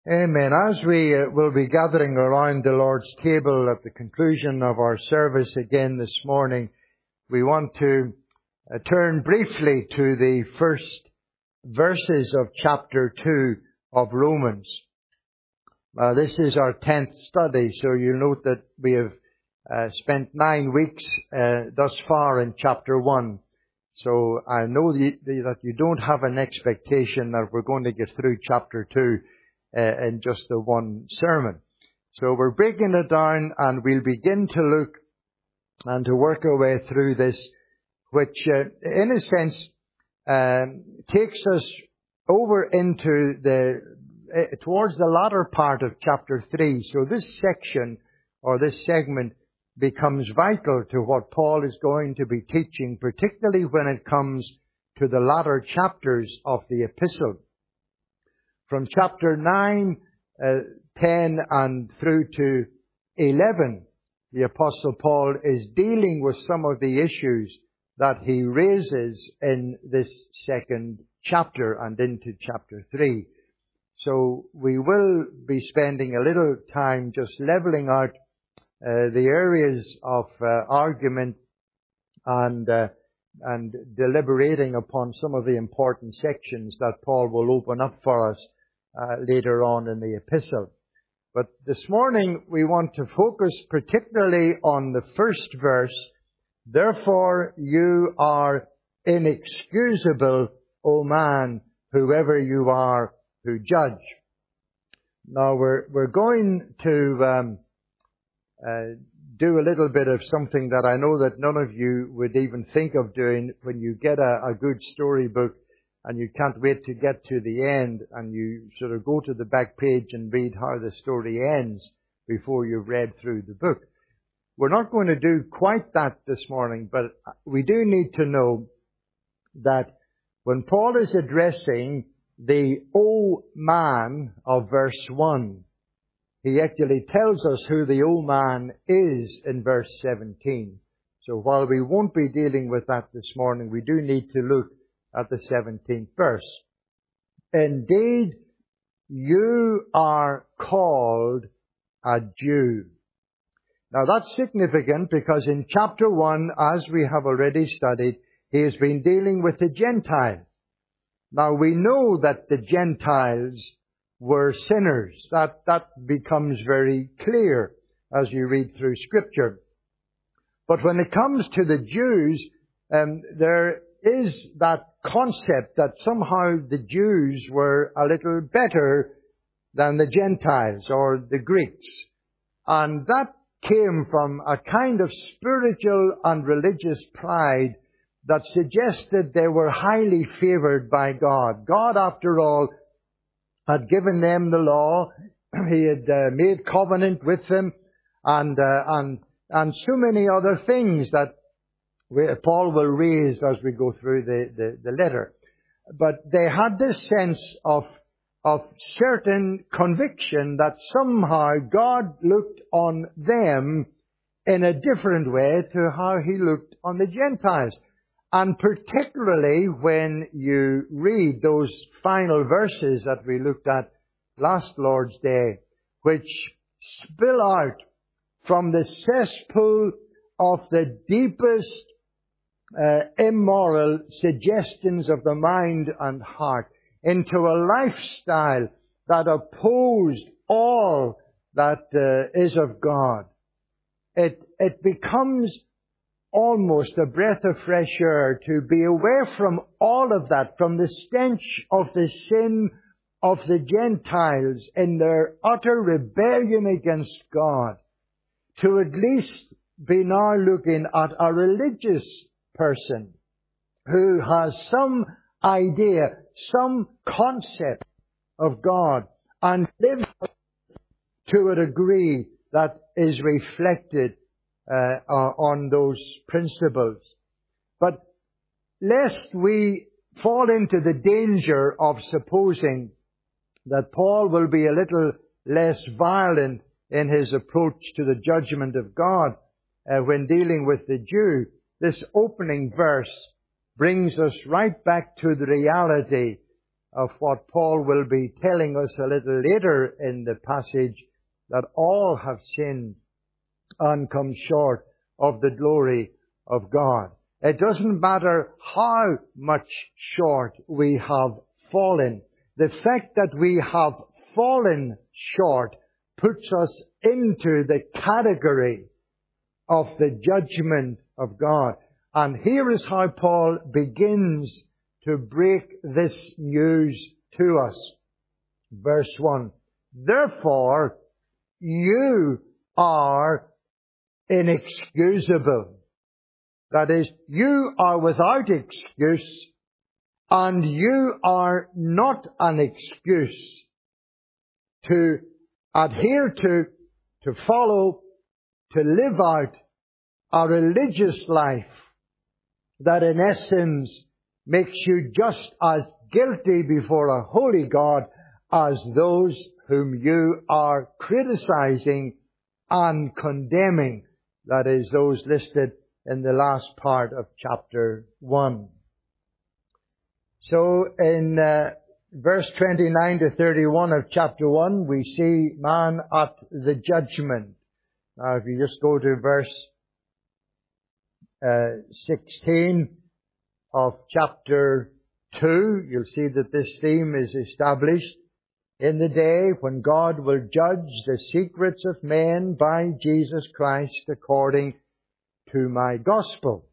Amen. As we will be gathering around the Lord's table at the conclusion of our service again this morning, we want to turn briefly to the first verses of chapter 2 of Romans. This is our 10th study, so you'll note that we have spent 9 weeks thus far in chapter 1. So I know that you don't have an expectation that we're going to get through chapter 2 in just the one sermon. So we're breaking it down, and we'll begin to look and to work our way through this, which in a sense takes us over into towards the latter part of chapter 3. So this section or this segment becomes vital to what Paul is going to be teaching, particularly when it comes to the latter chapters of the epistle. From chapter 9, 10 and through to 11, the Apostle Paul is dealing with some of the issues that he raises in this second chapter and into chapter 3. So we will be spending a little time just leveling out the areas of argument and deliberating upon some of the important sections that Paul will open up for us later on in the epistle. But this morning we want to focus particularly on the first verse. Therefore you are inexcusable, O man, whoever you are who judge. Now we're going to do a little bit of something that I know that none of you would even think of doing when you get a good storybook and you can't wait to get to the end, and you sort of go to the back page and read how the story ends before you've read through the book. We're not going to do quite that this morning, but we do need to know that when Paul is addressing the O man of verse 1, he actually tells us who the O man is in verse 17. So while we won't be dealing with that this morning, we do need to look at the 17th verse. Indeed, you are called a Jew. Now that's significant because in chapter 1, as we have already studied, he has been dealing with the Gentiles. Now we know that the Gentiles were sinners. That becomes very clear as you read through Scripture. But when it comes to the Jews, there is that concept that somehow the Jews were a little better than the Gentiles or the Greeks. And that came from a kind of spiritual and religious pride that suggested they were highly favored by God. God, after all, had given them the law. He had made covenant with them, and so many other things that Paul will raise as we go through the letter. But they had this sense of certain conviction that somehow God looked on them in a different way to how He looked on the Gentiles. And particularly when you read those final verses that we looked at last Lord's Day, which spill out from the cesspool of the deepest immoral suggestions of the mind and heart into a lifestyle that opposed all that is of God. It becomes almost a breath of fresh air to be away from all of that, from the stench of the sin of the Gentiles in their utter rebellion against God, to at least be now looking at a religious person who has some idea, some concept of God, and lives to a degree that is reflected on those principles. But lest we fall into the danger of supposing that Paul will be a little less violent in his approach to the judgment of God when dealing with the Jew, this opening verse brings us right back to the reality of what Paul will be telling us a little later in the passage, that all have sinned and come short of the glory of God. It doesn't matter how much short we have fallen. The fact that we have fallen short puts us into the category of the judgment of God. And here is how Paul begins to break this news to us. Verse 1. Therefore, you are inexcusable. That is, you are without excuse, and you are not an excuse to adhere to follow, to live out a religious life that in essence makes you just as guilty before a holy God as those whom you are criticizing and condemning. That is, those listed in the last part of chapter 1. So in verse 29 to 31 of chapter 1, we see man at the judgment. Now if you just go to verse 16 of chapter 2, you'll see that this theme is established. In the day when God will judge the secrets of men by Jesus Christ according to my gospel.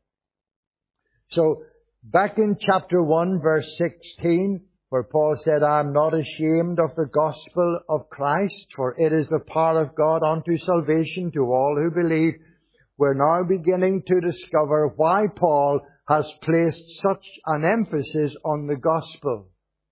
So, back in chapter 1, verse 16, where Paul said, I am not ashamed of the gospel of Christ, for it is the power of God unto salvation to all who believe. We're now beginning to discover why Paul has placed such an emphasis on the gospel.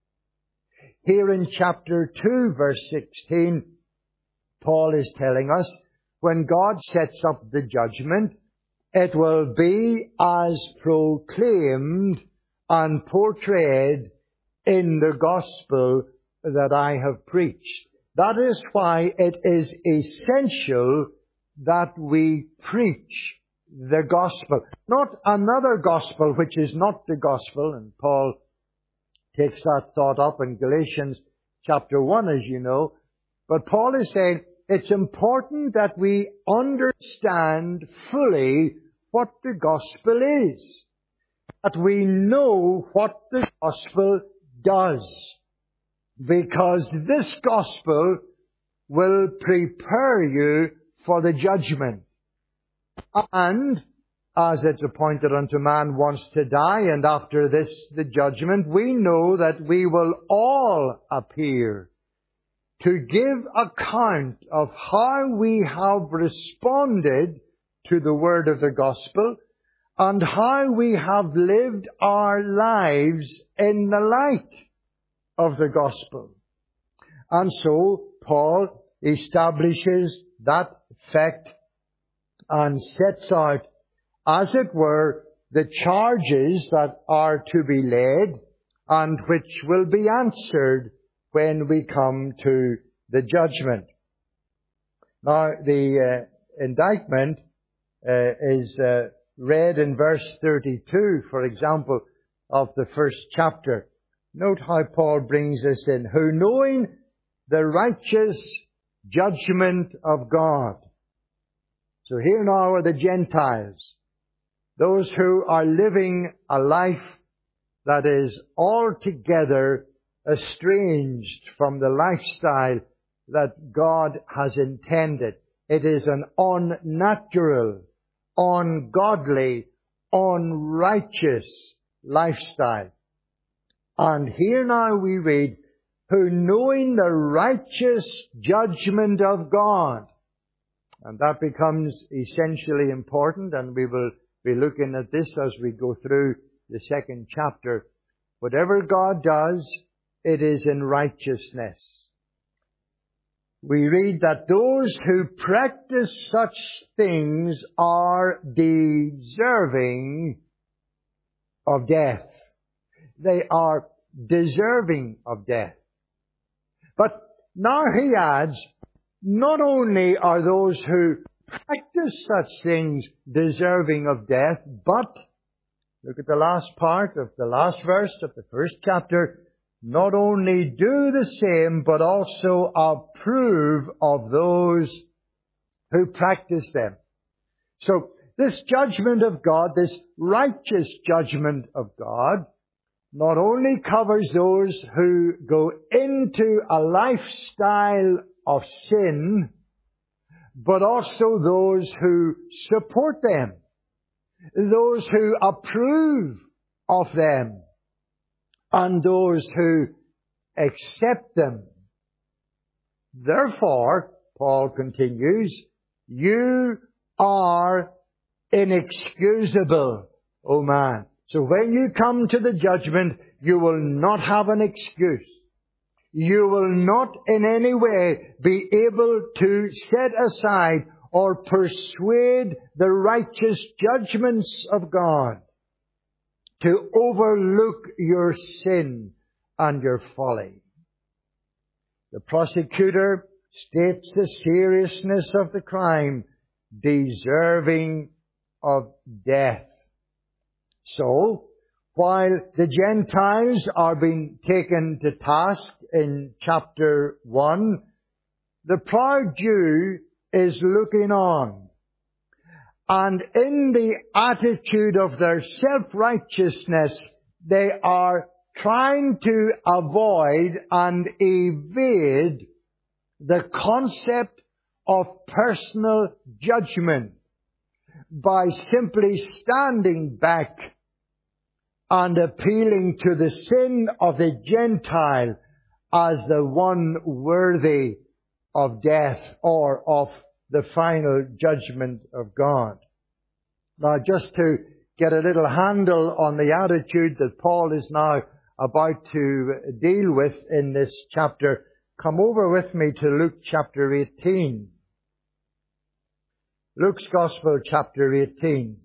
Here in chapter 2, verse 16, Paul is telling us, when God sets up the judgment, it will be as proclaimed and portrayed in the gospel that I have preached. That is why it is essential that we preach the gospel. Not another gospel which is not the gospel. And Paul takes that thought up in Galatians chapter 1, as you know. But Paul is saying it's important that we understand fully what the gospel is. That we know what the gospel does. Because this gospel will prepare you for the judgment. And, as it's appointed unto man once to die, and after this the judgment, we know that we will all appear to give account of how we have responded to the word of the gospel and how we have lived our lives in the light of the gospel. And so Paul establishes that fact and sets out, as it were, the charges that are to be laid and which will be answered when we come to the judgment. Now, the indictment is read in verse 32, for example, of the first chapter. Note how Paul brings this in. Who, knowing the righteous judgment of God. So here now are the Gentiles, those who are living a life that is altogether estranged from the lifestyle that God has intended. It is an unnatural, ungodly, unrighteous lifestyle. And here now we read, who knowing the righteous judgment of God. And that becomes essentially important, and we will be looking at this as we go through the second chapter. Whatever God does, it is in righteousness. We read that those who practice such things are deserving of death. They are deserving of death. But now he adds, not only are those who practice such things deserving of death, but, look at the last part of the last verse of the first chapter, not only do the same, but also approve of those who practice them. So this judgment of God, this righteous judgment of God, not only covers those who go into a lifestyle of sin, but also those who support them, those who approve of them, and those who accept them. Therefore, Paul continues, you are inexcusable, O man. So when you come to the judgment, you will not have an excuse. You will not in any way be able to set aside or persuade the righteous judgments of God, to overlook your sin and your folly. The prosecutor states the seriousness of the crime, deserving of death. So, while the Gentiles are being taken to task in chapter 1, the proud Jew is looking on. And in the attitude of their self-righteousness, they are trying to avoid and evade the concept of personal judgment by simply standing back and appealing to the sin of the Gentile as the one worthy of death or of the final judgment of God. Now, just to get a little handle on the attitude that Paul is now about to deal with in this chapter, come over with me to Luke chapter 18. Luke's Gospel chapter 18.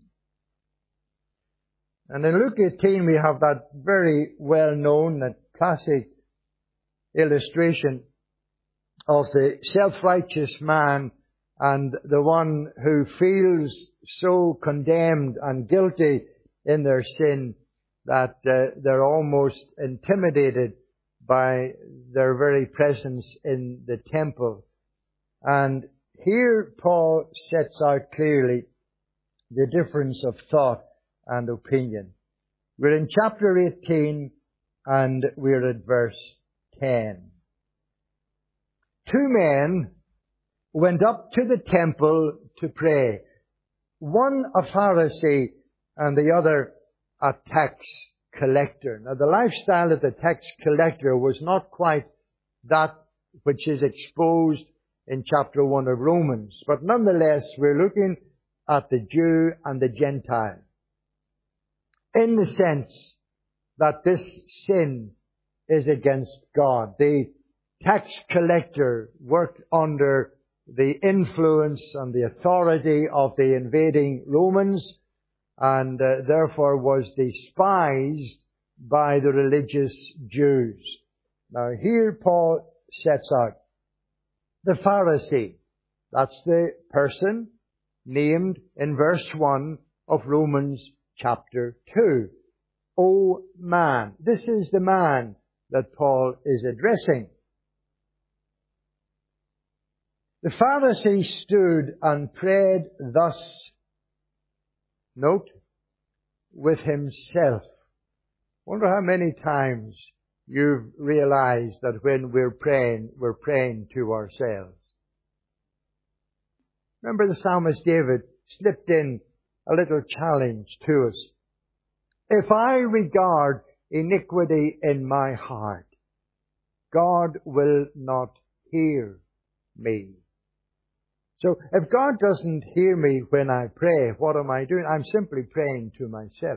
And in Luke 18 we have that very well-known, that classic illustration of the self-righteous man and the one who feels so condemned and guilty in their sin that they're almost intimidated by their very presence in the temple. And here Paul sets out clearly the difference of thought and opinion. We're in chapter 18 and we're at verse 10. Two men went up to the temple to pray, one a Pharisee and the other a tax collector. Now, the lifestyle of the tax collector was not quite that which is exposed in chapter 1 of Romans, but nonetheless we're looking at the Jew and the Gentile, in the sense that this sin is against God. The tax collector worked under the influence and the authority of the invading Romans, and therefore was despised by the religious Jews. Now here Paul sets out the Pharisee. That's the person named in verse 1 of Romans chapter 2. O man. This is the man that Paul is addressing. The Pharisee stood and prayed thus, note, with himself. Wonder how many times you've realized that when we're praying to ourselves. Remember the psalmist David slipped in a little challenge to us. If I regard iniquity in my heart, God will not hear me. So if God doesn't hear me when I pray, what am I doing? I'm simply praying to myself.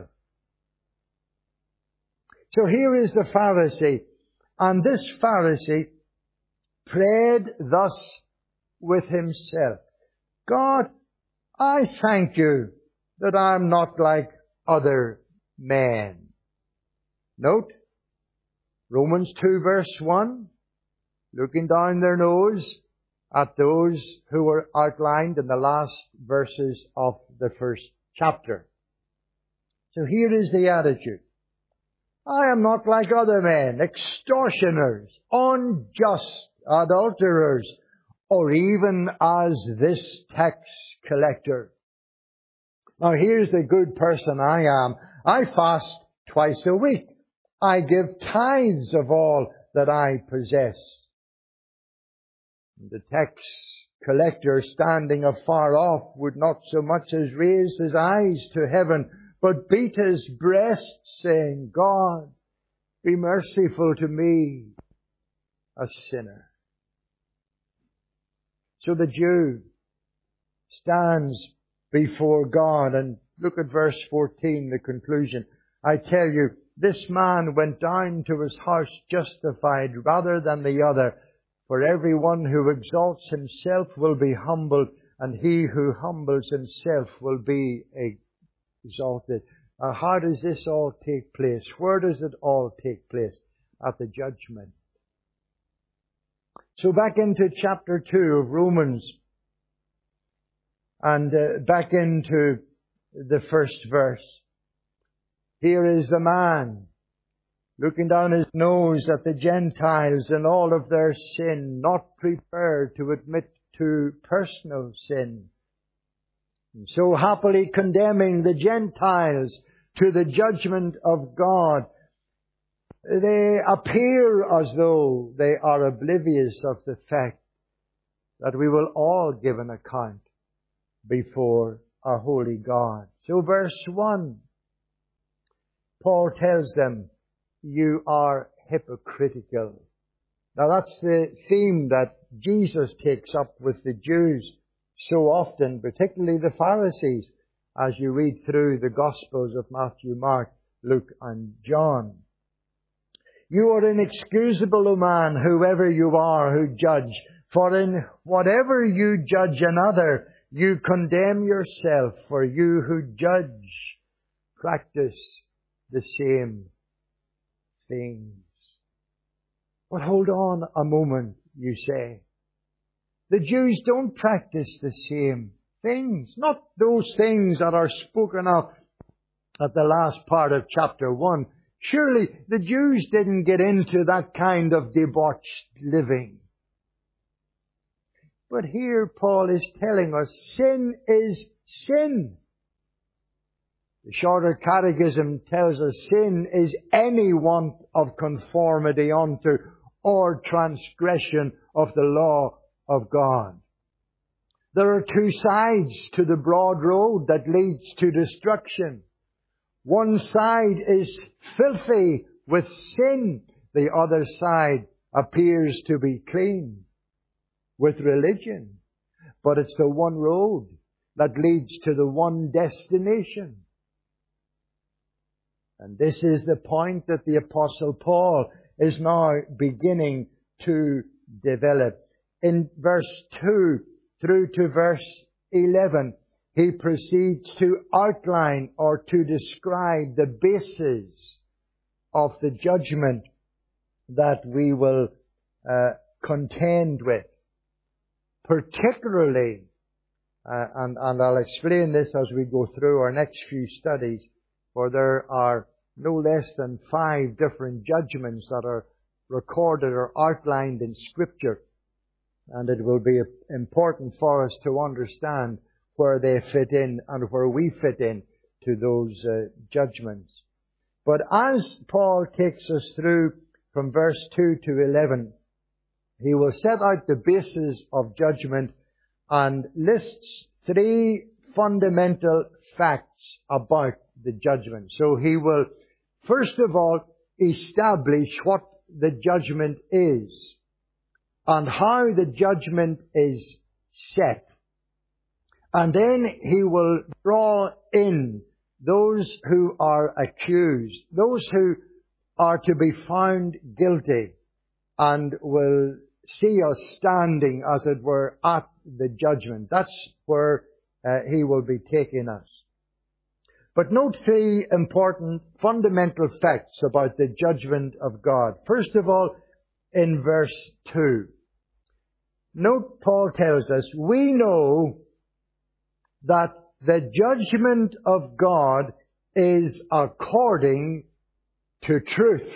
So here is the Pharisee, and this Pharisee prayed thus with himself. God, I thank you that I'm not like other men. Note, Romans 2 verse 1, looking down their nose at those who were outlined in the last verses of the first chapter. So here is the attitude. I am not like other men, extortioners, unjust, adulterers, or even as this tax collector. Now here's the good person I am. I fast twice a week. I give tithes of all that I possess. The tax collector, standing afar off, would not so much as raise his eyes to heaven, but beat his breast, saying, God, be merciful to me, a sinner. So the Jew stands before God, and look at verse 14, the conclusion. I tell you, this man went down to his house justified rather than the other. For everyone who exalts himself will be humbled, and he who humbles himself will be exalted. How does this all take place? Where does it all take place? At the judgment. So back into chapter 2 of Romans, and back into the first verse. Here is the man looking down his nose at the Gentiles and all of their sin, not prepared to admit to personal sin. And so happily condemning the Gentiles to the judgment of God. They appear as though they are oblivious of the fact that we will all give an account before a holy God. So verse 1, Paul tells them, you are hypocritical. Now that's the theme that Jesus takes up with the Jews so often, particularly the Pharisees, as you read through the Gospels of Matthew, Mark, Luke and John. You are inexcusable, O man, whoever you are who judge, for in whatever you judge another, you condemn yourself, for you who judge practice the same things. But hold on a moment, you say. The Jews don't practice the same things. Not those things that are spoken of at the last part of chapter 1. Surely the Jews didn't get into that kind of debauched living. But here Paul is telling us sin is sin. The Shorter Catechism tells us sin is any want of conformity unto or transgression of the law of God. There are two sides to the broad road that leads to destruction. One side is filthy with sin. The other side appears to be clean with religion. But it's the one road that leads to the one destination. And this is the point that the Apostle Paul is now beginning to develop. In verse 2 through to verse 11, he proceeds to outline or to describe the basis of the judgment that we will contend with. Particularly, and I'll explain this as we go through our next few studies, for there are no less than 5 different judgments that are recorded or outlined in Scripture. And it will be important for us to understand where they fit in and where we fit in to those judgments. But as Paul takes us through from verse 2 to 11, he will set out the basis of judgment and lists 3 fundamental facts about the judgment. So he will, first of all, establish what the judgment is and how the judgment is set. And then he will draw in those who are accused, those who are to be found guilty, and will see us standing, as it were, at the judgment. That's where he will be taking us. But note 3 important fundamental facts about the judgment of God. First of all, in verse 2. Note Paul tells us, we know that the judgment of God is according to truth.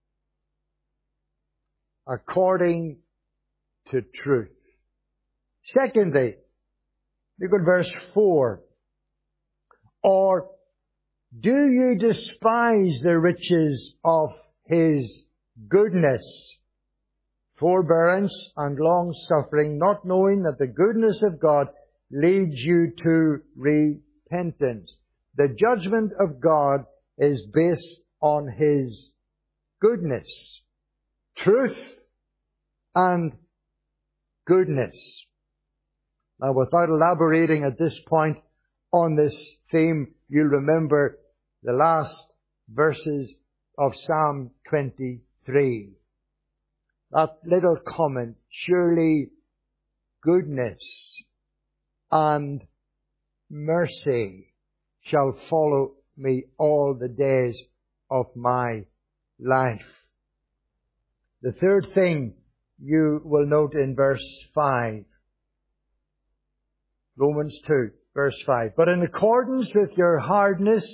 According to truth. Secondly, look at verse 4. Or do you despise the riches of His goodness, forbearance, and long-suffering, not knowing that the goodness of God leads you to repentance? The judgment of God is based on His goodness, truth, and goodness. Now, without elaborating at this point on this theme, you'll remember the last verses of Psalm 23. That little comment, surely goodness and mercy shall follow me all the days of my life. The third thing you will note in verse 5. Romans 2, verse 5. But in accordance with your hardness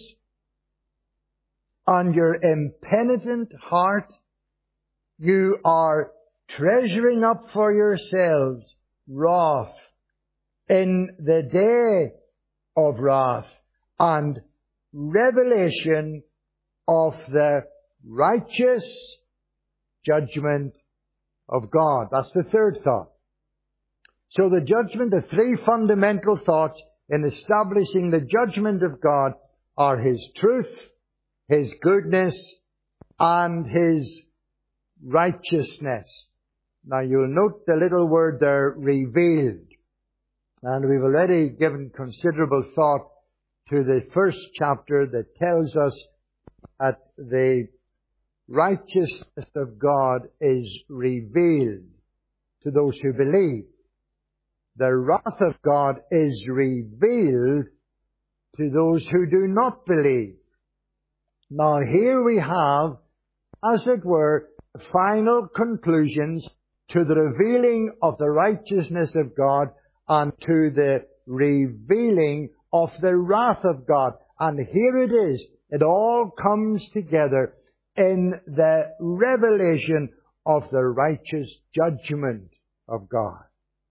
and your impenitent heart, you are treasuring up for yourselves wrath in the day of wrath and revelation of the righteous judgment of God. That's the third thought. So the judgment, the three fundamental thoughts in establishing the judgment of God are His truth, His goodness, and His righteousness. Now you'll note the little word there, revealed. And we've already given considerable thought to the first chapter that tells us that the righteousness of God is revealed to those who believe. The wrath of God is revealed to those who do not believe. Now here we have, as it were, final conclusions to the revealing of the righteousness of God and to the revealing of the wrath of God. And here it is. It all comes together in the revelation of the righteous judgment of God.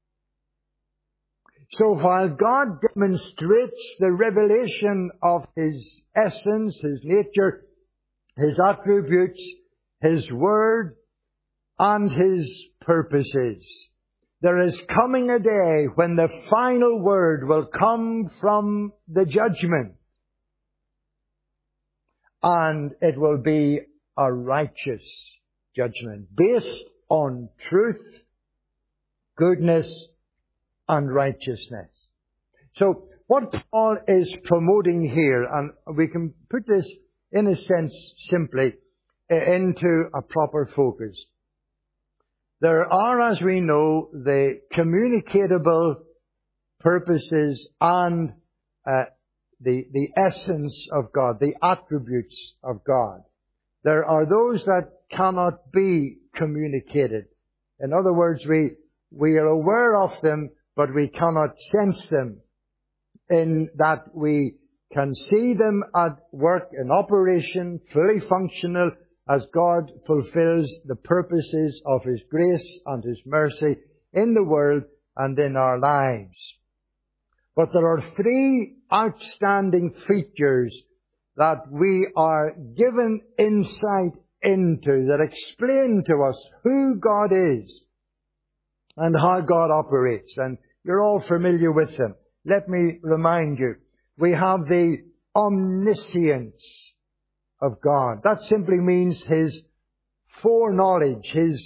So while God demonstrates the revelation of His essence, His nature, His attributes, His word, and His purposes, there is coming a day when the final word will come from the judgment. And it will be a righteous judgment based on truth, goodness, and righteousness. So what Paul is promoting here, and we can put this in a sense simply into a proper focus. There are, as we know, the communicatable purposes and the essence of God, the attributes of God. There are those that cannot be communicated. In other words, we are aware of them, but we cannot sense them, in that we can see them at work in operation, fully functional, as God fulfills the purposes of His grace and His mercy in the world and in our lives. But there are three outstanding features that we are given insight into that explain to us who God is and how God operates. And you're all familiar with them. Let me remind you. We have the omniscience of God. That simply means His foreknowledge, His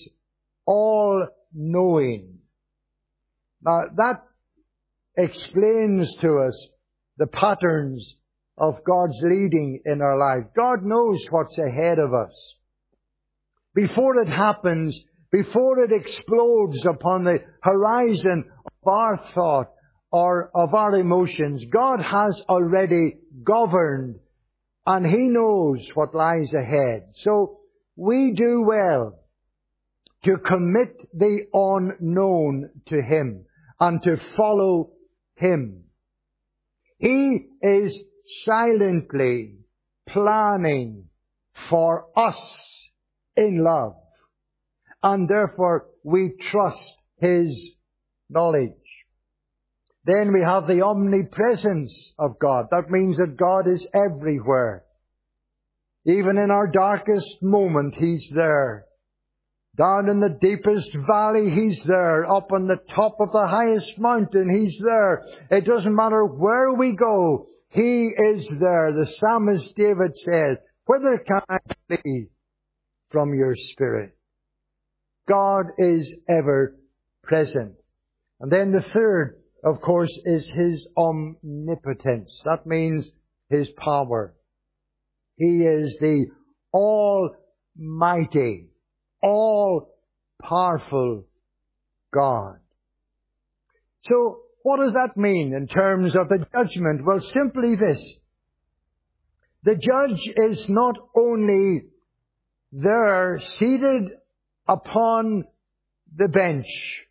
all-knowing. Now, that explains to us the patterns of God's leading in our life. God knows what's ahead of us. Before it happens, before it explodes upon the horizon of our thought or of our emotions, God has already governed, and He knows what lies ahead. So we do well to commit the unknown to Him and to follow Him. He is silently planning, for us in love. And therefore we trust His knowledge. Then we have the omnipresence of God. That means that God is everywhere. Even in our darkest moment, He's there. Down in the deepest valley, He's there. Up on the top of the highest mountain, He's there. It doesn't matter where we go, He is there. The psalmist David said, "Whither can I flee from your Spirit?" God is ever present. And then the third, of course, is His omnipotence. That means His power. He is the almighty, all-powerful God. So, what does that mean in terms of the judgment? Well, simply this. The judge is not only there seated upon the bench,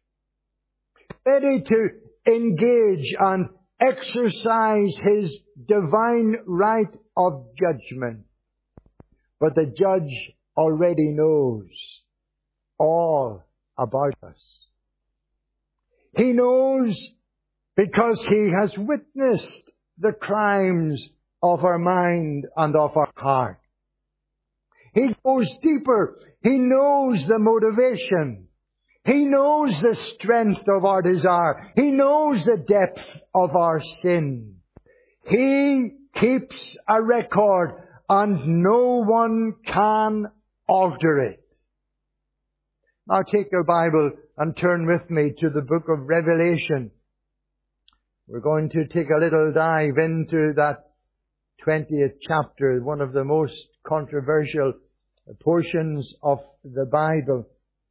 ready to engage and exercise His divine right of judgment, but the judge already knows all about us. He knows because He has witnessed the crimes of our mind and of our heart. He goes deeper. He knows the motivation. He knows the strength of our desire. He knows the depth of our sin. He keeps a record and no one can alter it. Now take your Bible and turn with me to the book of Revelation. We're going to take a little dive into that 20th chapter, one of the most controversial portions of the Bible.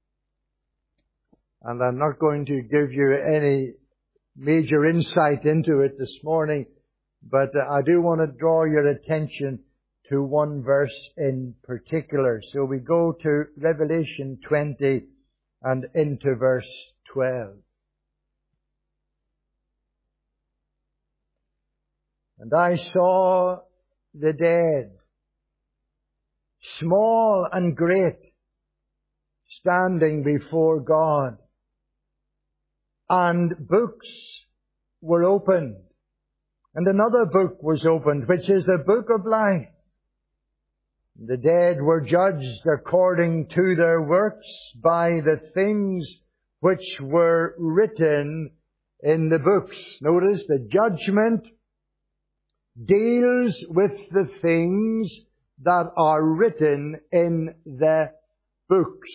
And I'm not going to give you any major insight into it this morning, but I do want to draw your attention to one verse in particular. So we go to Revelation 20 and into verse 12. And I saw the dead, small and great, standing before God. And books were opened. And another book was opened, which is the book of life. The dead were judged according to their works by the things which were written in the books. Notice the judgment deals with the things that are written in the books.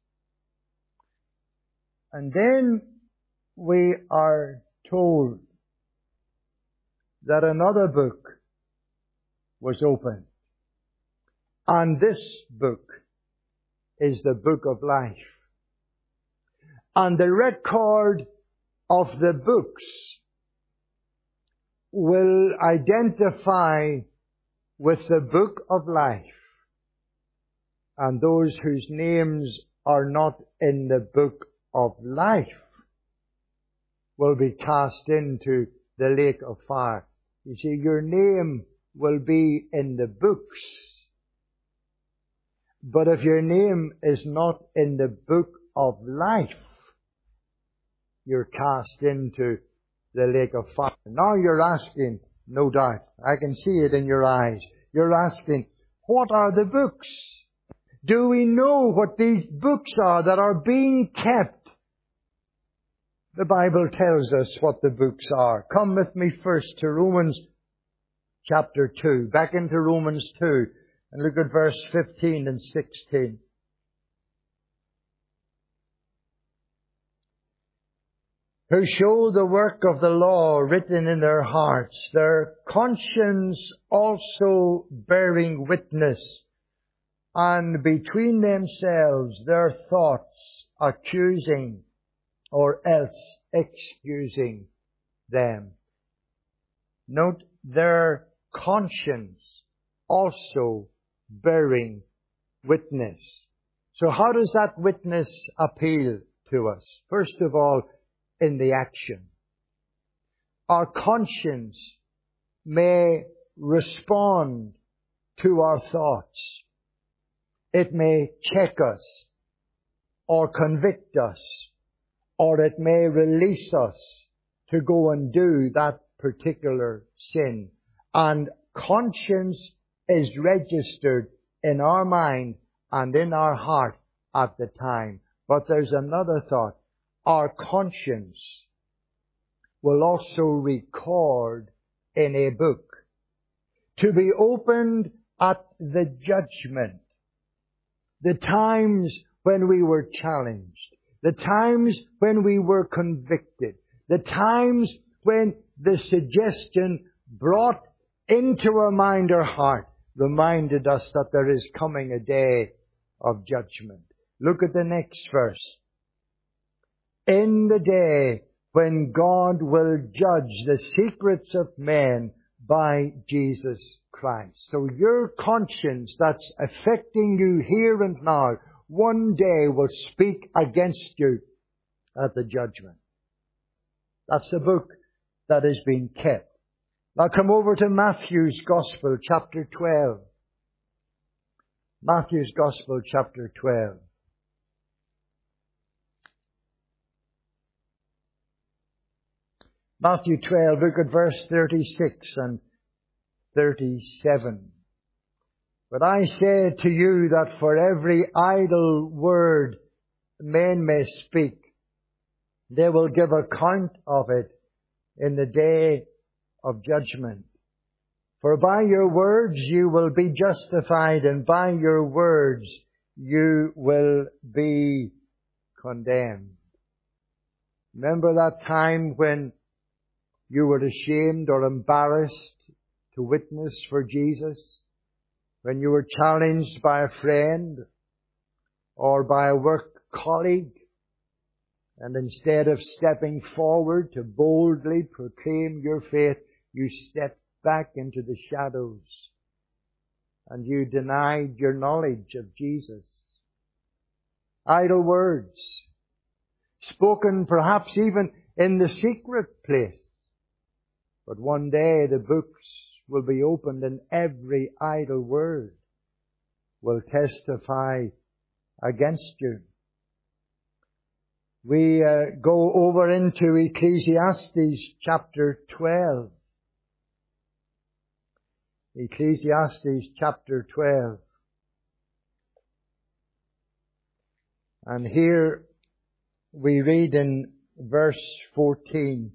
And then we are told that another book was opened. And this book is the book of life. And the record of the books will identify with the book of life. And those whose names are not in the book of life will be cast into the lake of fire. You see, your name will be in the books. But if your name is not in the book of life, you're cast into the lake of fire. Now you're asking, no doubt, I can see it in your eyes. You're asking, what are the books? Do we know what these books are that are being kept? The Bible tells us what the books are. Come with me first to Romans chapter 2. Back into Romans 2 and look at verse 15 and 16. Who show the work of the law written in their hearts, their conscience also bearing witness, and between themselves their thoughts accusing or else excusing them. Note, their conscience also bearing witness. So how does that witness appeal to us? First of all, in the action. Our conscience may respond to our thoughts. It may check us, or convict us, or it may release us to go and do that particular sin. And conscience is registered in our mind and in our heart at the time. But there's another thought. Our conscience will also record in a book, to be opened at the judgment. The times when we were challenged, the times when we were convicted, the times when the suggestion brought into our mind or heart reminded us that there is coming a day of judgment. Look at the next verse. In the day when God will judge the secrets of men by Jesus Christ. So your conscience that's affecting you here and now, one day will speak against you at the judgment. That's the book that is being kept. Now come over to Matthew's Gospel, chapter 12. Matthew's Gospel, chapter 12. Matthew 12, look at verse 36 and 37. But I say to you that for every idle word men may speak, they will give account of it in the day of judgment. For by your words you will be justified, and by your words you will be condemned. Remember that time when you were ashamed or embarrassed to witness for Jesus? When you were challenged by a friend or by a work colleague, and instead of stepping forward to boldly proclaim your faith, you stepped back into the shadows and you denied your knowledge of Jesus. Idle words, spoken perhaps even in the secret place. But one day the books will be opened and every idle word will testify against you. We go over into Ecclesiastes chapter 12. Ecclesiastes chapter 12. And here we read in verse 14.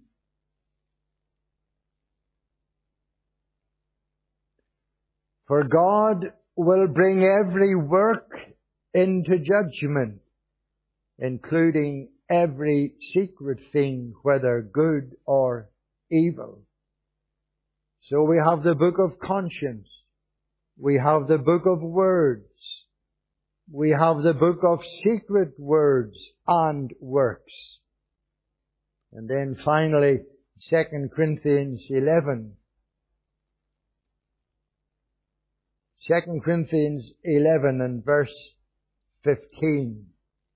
For God will bring every work into judgment, including every secret thing, whether good or evil. So we have the book of conscience. We have the book of words. We have the book of secret words and works. And then finally, 2 Corinthians 11. 2 Corinthians 11 and verse 15.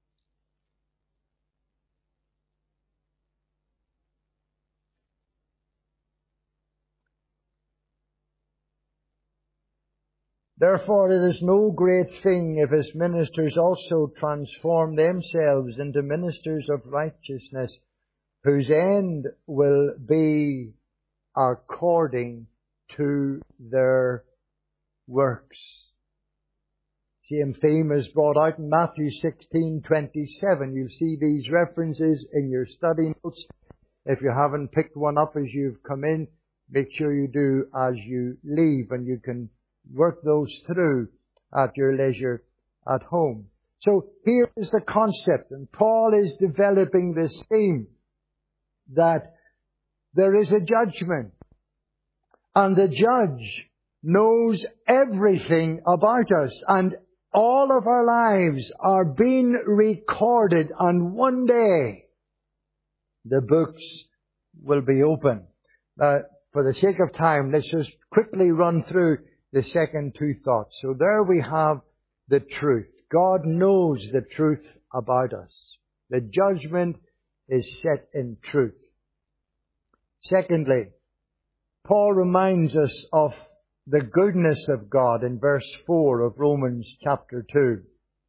Therefore it is no great thing if his ministers also transform themselves into ministers of righteousness, whose end will be according to their works. Same theme is brought out in Matthew 16:27. You'll see these references in your study notes. If you haven't picked one up as you've come in, make sure you do as you leave, and you can work those through at your leisure at home. So here is the concept, and Paul is developing this theme that there is a judgment, and the judge knows everything about us, and all of our lives are being recorded, and one day the books will be open. For the sake of time, let's just quickly run through the second two thoughts. So there we have the truth. God knows the truth about us. The judgment is set in truth. Secondly, Paul reminds us of the goodness of God in verse 4 of Romans chapter 2.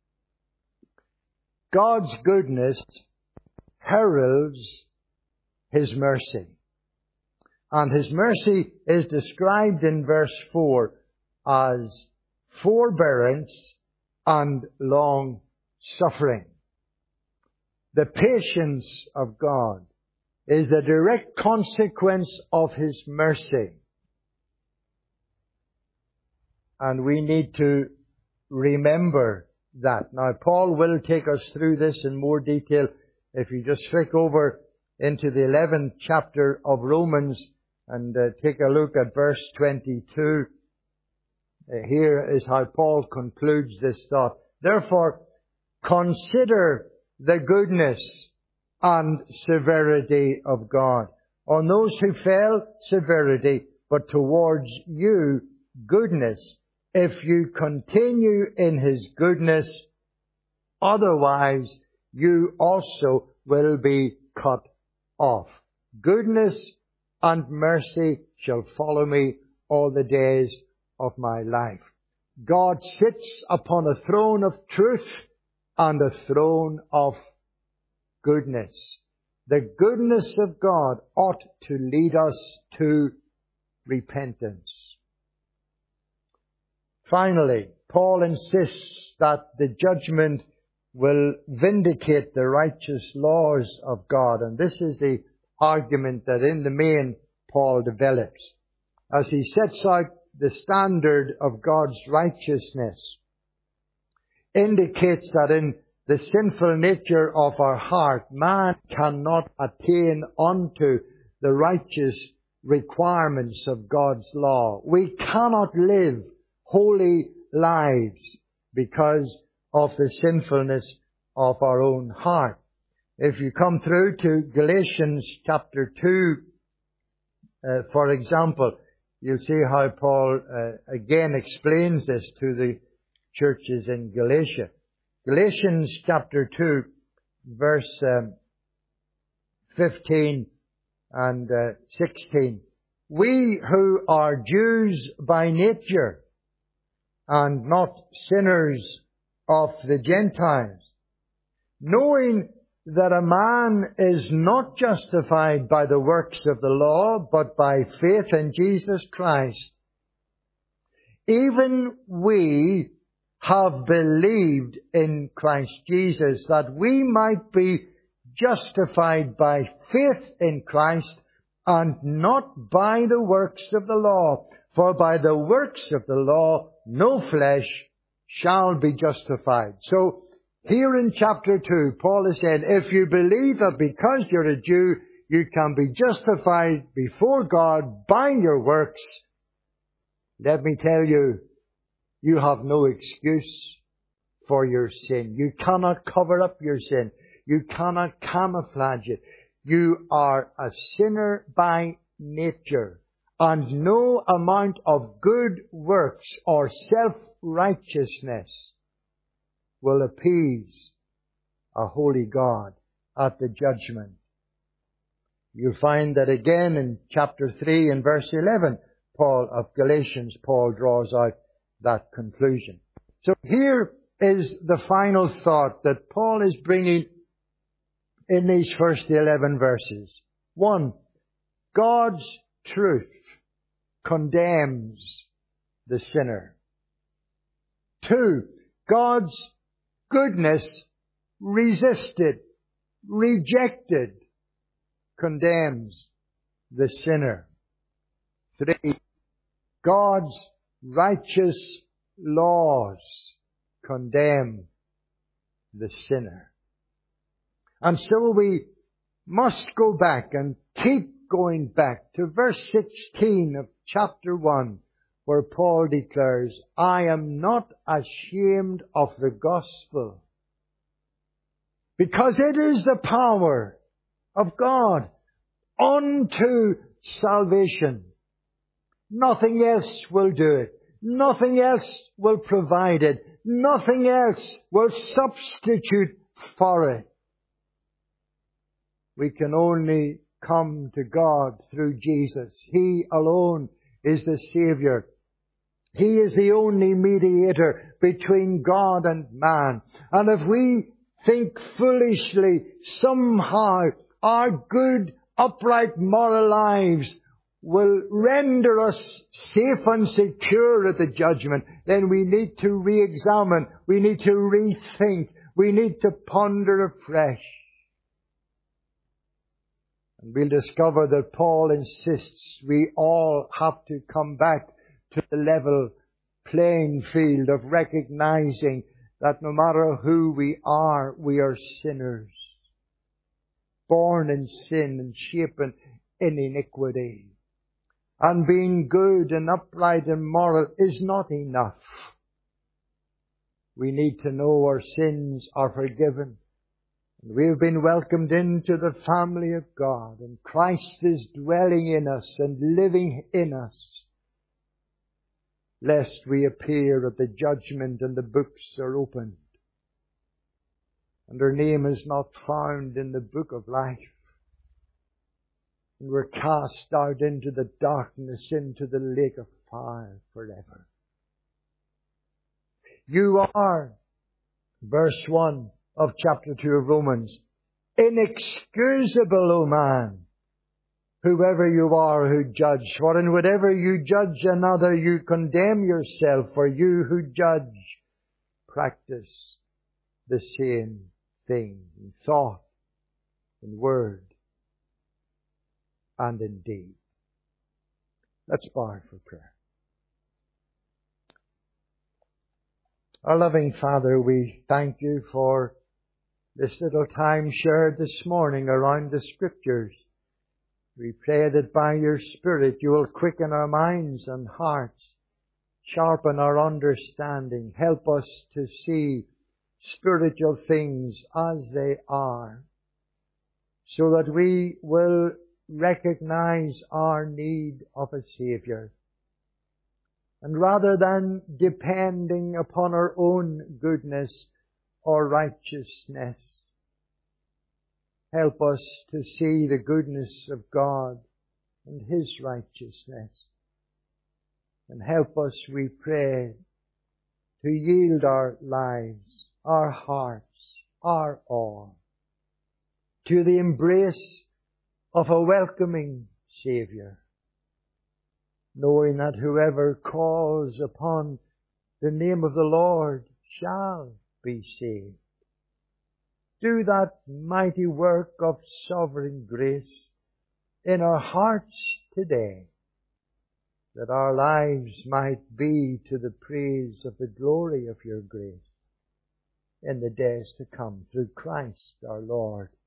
God's goodness heralds His mercy. And His mercy is described in verse 4 as forbearance and long suffering. The patience of God is a direct consequence of His mercy. And we need to remember that. Now, Paul will take us through this in more detail. If you just flick over into the 11th chapter of Romans and take a look at verse 22. Here is how Paul concludes this thought. Therefore, consider the goodness and severity of God. On those who fell, severity, but towards you, goodness, if you continue in His goodness. Otherwise, you also will be cut off. Goodness and mercy shall follow me all the days of my life. God sits upon a throne of truth and a throne of goodness. The goodness of God ought to lead us to repentance. Finally, Paul insists that the judgment will vindicate the righteous laws of God. And this is the argument that in the main Paul develops as he sets out the standard of God's righteousness. Indicates that in the sinful nature of our heart, man cannot attain unto the righteous requirements of God's law. We cannot live holy lives because of the sinfulness of our own heart. If you come through to Galatians chapter 2, for example, you'll see how Paul again explains this to the churches in Galatia. Galatians chapter 2, verse 15 and 16. We who are Jews by nature and not sinners of the Gentiles, knowing that a man is not justified by the works of the law, but by faith in Jesus Christ, even we have believed in Christ Jesus, that we might be justified by faith in Christ and not by the works of the law. For by the works of the law no flesh shall be justified. So here in chapter 2, Paul is saying, if you believe that because you're a Jew, you can be justified before God by your works, let me tell you, you have no excuse for your sin. You cannot cover up your sin. You cannot camouflage it. You are a sinner by nature, and no amount of good works or self-righteousness will appease a holy God at the judgment. You find that again in chapter 3 and verse 11 of Galatians, Paul draws out that conclusion. So here is the final thought that Paul is bringing in these first 11 verses. 1. God's truth condemns the sinner. 2. God's goodness resisted, rejected, condemns the sinner. 3. God's righteous laws condemn the sinner. And so we must go back and keep going back to verse 16 of chapter 1, where Paul declares, I am not ashamed of the gospel, because it is the power of God unto salvation. Nothing else will do it. Nothing else will provide it. Nothing else will substitute for it. We can only come to God through Jesus. He alone is the Savior He is the only mediator between God and man. And if we think foolishly, somehow our good, upright, moral lives will render us safe and secure at the judgment, then we need to re-examine, we need to rethink, we need to ponder afresh. And we'll discover that Paul insists we all have to come back to the level playing field of recognizing that no matter who we are sinners, born in sin and shapen in iniquity. And being good and upright and moral is not enough. We need to know our sins are forgiven. We have been welcomed into the family of God, and Christ is dwelling in us and living in us, lest we appear at the judgment and the books are opened, and our name is not found in the book of life, and we're cast out into the darkness, into the lake of fire forever. You are, verse 1 of chapter 2 of Romans, inexcusable, O man, whoever you are who judge. For in whatever you judge another, you condemn yourself, for you who judge practice the same thing in thought, in word, and in deed. Let's bow for prayer. Our loving Father, we thank you for this little time shared this morning around the Scriptures. We pray that by your Spirit you will quicken our minds and hearts, sharpen our understanding, help us to see spiritual things as they are, so that we will recognize our need of a Saviour. And rather than depending upon our own goodness or righteousness, help us to see the goodness of God and His righteousness. And help us, we pray, to yield our lives, our hearts, our all, to the embrace of a welcoming Saviour, knowing that whoever calls upon the name of the Lord shall be saved. Do that mighty work of sovereign grace in our hearts today, that our lives might be to the praise of the glory of your grace in the days to come, through Christ our Lord.